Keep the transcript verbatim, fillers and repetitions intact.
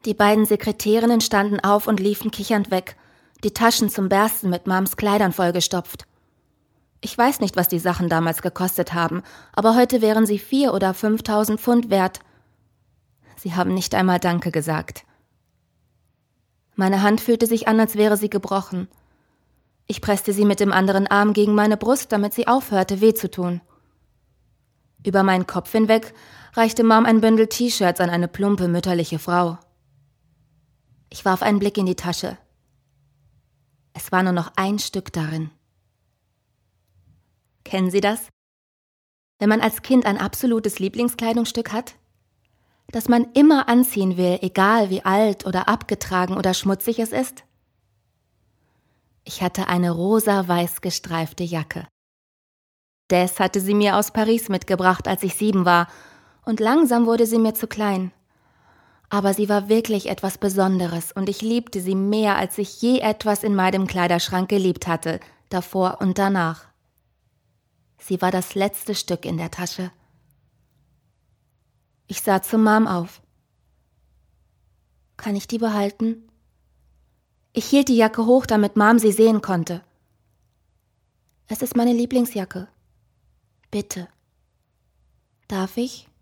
Die beiden Sekretärinnen standen auf und liefen kichernd weg, die Taschen zum Bersten mit Mams Kleidern vollgestopft. Ich weiß nicht, was die Sachen damals gekostet haben, aber heute wären sie vier oder fünftausend Pfund wert. Sie haben nicht einmal Danke gesagt. Meine Hand fühlte sich an, als wäre sie gebrochen. Ich presste sie mit dem anderen Arm gegen meine Brust, damit sie aufhörte, weh zu tun. Über meinen Kopf hinweg reichte Mom ein Bündel T-Shirts an eine plumpe, mütterliche Frau. Ich warf einen Blick in die Tasche. Es war nur noch ein Stück darin. Kennen Sie das? Wenn man als Kind ein absolutes Lieblingskleidungsstück hat? Das man immer anziehen will, egal wie alt oder abgetragen oder schmutzig es ist? Ich hatte eine rosa-weiß gestreifte Jacke. Des hatte sie mir aus Paris mitgebracht, als ich sieben war, und langsam wurde sie mir zu klein. Aber sie war wirklich etwas Besonderes und ich liebte sie mehr, als ich je etwas in meinem Kleiderschrank geliebt hatte, davor und danach. Sie war das letzte Stück in der Tasche. Ich sah zu Mom auf. Kann ich die behalten? Ich hielt die Jacke hoch, damit Mom sie sehen konnte. Es ist meine Lieblingsjacke. Bitte. Darf ich?